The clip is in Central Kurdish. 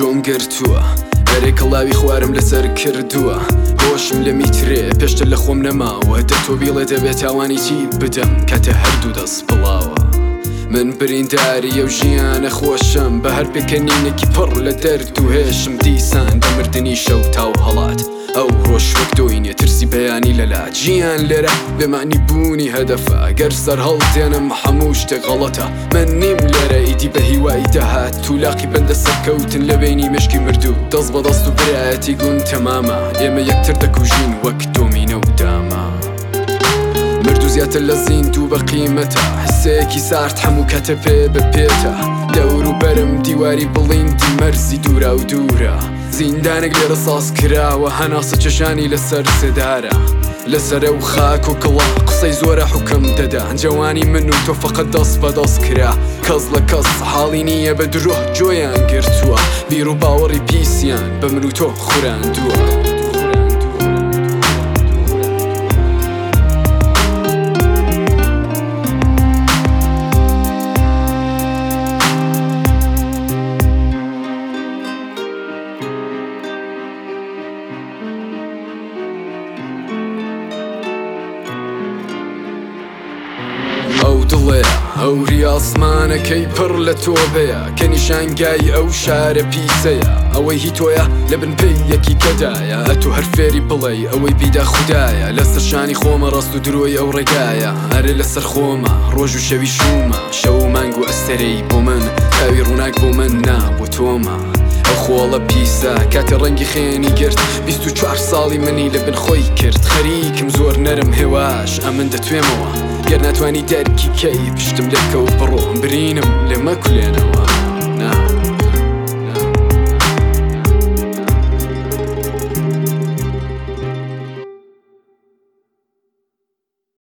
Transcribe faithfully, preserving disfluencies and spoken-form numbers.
جۆم گرتووە هەرێ کەڵاوی خوارم لەسەر کردووە هۆشم لە میترێ پێشتر لە خۆم نەماوە دە تۆ بیڵێ دەبێت تاوانی چی بدەم کاتە هەردوو دەست بڵاوە من برینداری ئەو ژیانە خۆشم بە هەر پێکەنینێکی پڕ لە دەرد و هێشم دیسان دەمردنی شەو تاو هەڵات ئەو ڕۆژ وەک دۆینێ ترسی بەیانی لەلات ژیان لێرە بێمانی بوونی هەدەفە گەر سەر هەڵدێنم هەموو شتێک غەڵەتە من نیم لێرە ئیدی بە هیوای دەهات تولاقی بەندە سەرکەوتن لە بینی مشکی مردوو دەست بە دەست و برایەتی گون تەمامە ئێمە یەکتر دەکوژین وەک دۆمینە و داما مردو زیاتر لە زیندوو بە قیمەتە حسەیەکی سارد هەموو کاتە پێ بپێتە دەور و بەرم دیواری بڵیندی مەرزی دوورا و دوورە زیندانێک لێرە ساز کراوە هەناسە چەشانی لەسەر سێدارە لەسەرە و خاک و کڵا قسەی زۆرە حوکم دەدا جوانی من و تۆ فەقەت دەست بە دەست کرا کەس لە کەس حاڵی نییە بە درۆ جۆیان گرتووە بیر و باوەڕی پیسیان بە من و تۆ خوراندووە ئەو دڵێ هەوری ئاسمانەکەی پڕ لە تۆ بەیە کە نیشانگای ئەو شارە پیسەیە ئەوەی هی تۆیە لە بنپەی یەکی کەدایە ئەتو هەر فێری بڵێ ئەوەی بیدا خودایە لەسەر شانی خۆمە ڕاست و درۆی ئەو ڕێگایە هەرێ لەسەر خۆمە ڕۆژ و شەوی شومە شەو و مانگ و ئەستەرەی بۆ من تاوی ڕووناک بۆ من نا بۆ تۆمە ئەو خۆڵە پیسە کاتە ڕەنگی خێنی گرت بیست و چوار ساڵی منی لە بن خۆی کرد خەریکم زۆر نەرم هێواش ئەمن دەتوێمەوە گەر ناتوانی دەرکی کەی پشتم لێکە و بڕۆم برینم لێمە کولێنەوە